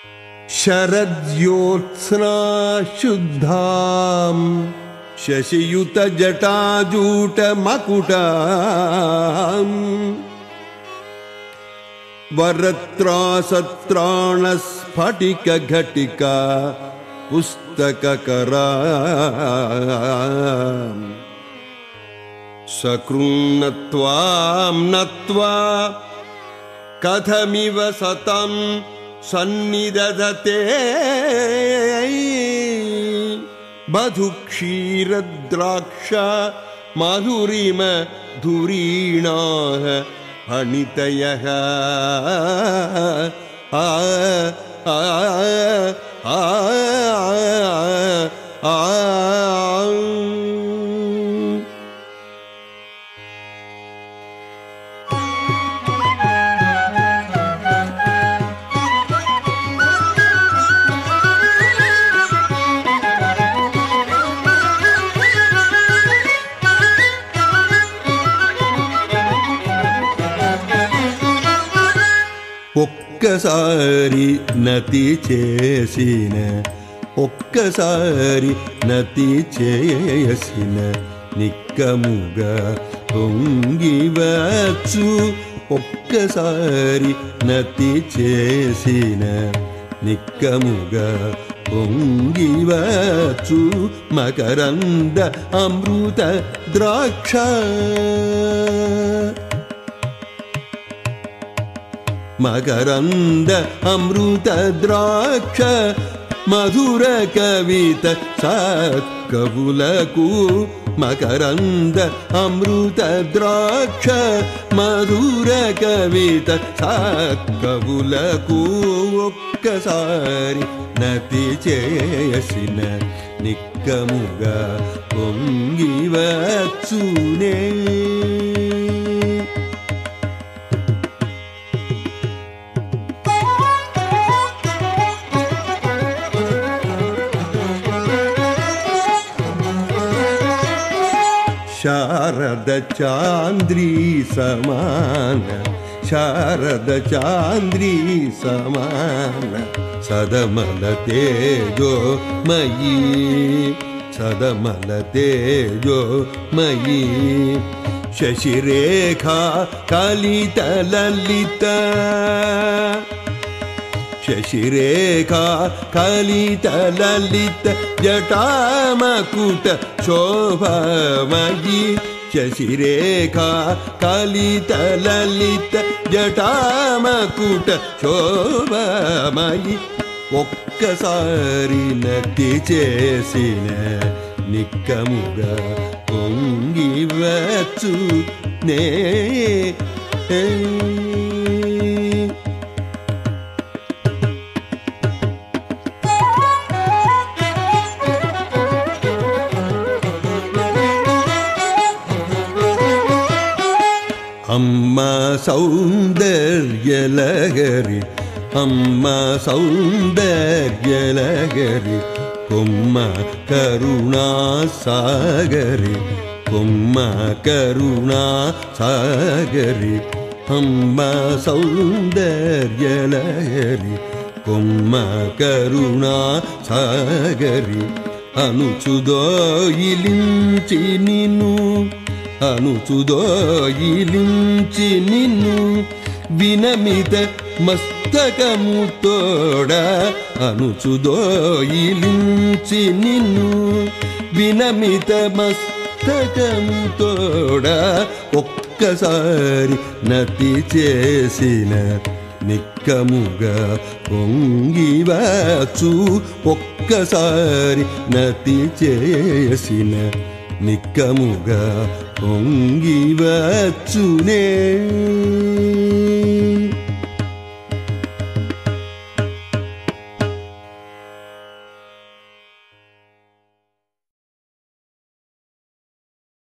శరద్యోత్స్నా శుద్ధాం శశియుత జటాజూట మకుటాం వరత్రాసత్రాణ స్ఫటిక ఘటిక పుస్తకకరా సకృన్నత్వాం నత్వా కథమివ సతం సన్నిదధతే మధుక్షీరద్రాక్ష మాధురిమ ధురీణాః ఫణితయః ఒక్కసారి నతి చేసిన ఒక్కసారి నతి చేసిన నిక్కముగా పొంగివచ్చు ఒక్కసారి నతి చేసిన నిక్కముగా పొంగివచ్చు మకరంద అమృత ద్రాక్ష మకరంద అమృత ద్రాక్ష మధుర కవిత సత్కవులకు మకరంద అమృత ద్రాక్ష మధుర కవిత సత్కవులకు ఒక్కసారి నతి చేసిన నిక్కముగా పొంగివచ్చునే శారద చాంద్రీ సమాన శారద చాంద్రీ సమాన సదమల తేజోమయీ సదమల తేజోమయీ శశిరేఖా కలిత లలిత శశిరేఖా కలిత లలిత జటామకుట శోభామయీ శశిరేఖా కలిత లలిత జటామకుట శోభామయీ ఒక్కసారి నతి చేసిన నిక్కముగా పొంగివచ్చు నే అమ్మ సౌందర్యలహరి అమ్మ సౌందర్యలహరి కొమ్మ కరుణా సాగరి కొమ్మ కరుణా సాగరి అమ్మ సౌందర్యలహరి కొమ్మ కరుణా సాగరి అనుచుదోయిలించి నిన్ను అనుచుదోయిలించి నిన్ను వినమిత మస్తకముతోడ అనుచుదోయిలించి నిన్ను వినమిత మస్తకముతోడ ఒక్కసారి నతి చేసిన నిక్కముగా పొంగివచ్చు ఒక్కసారి నతి చేసిన నిక్కముగా పొంగివచ్చునే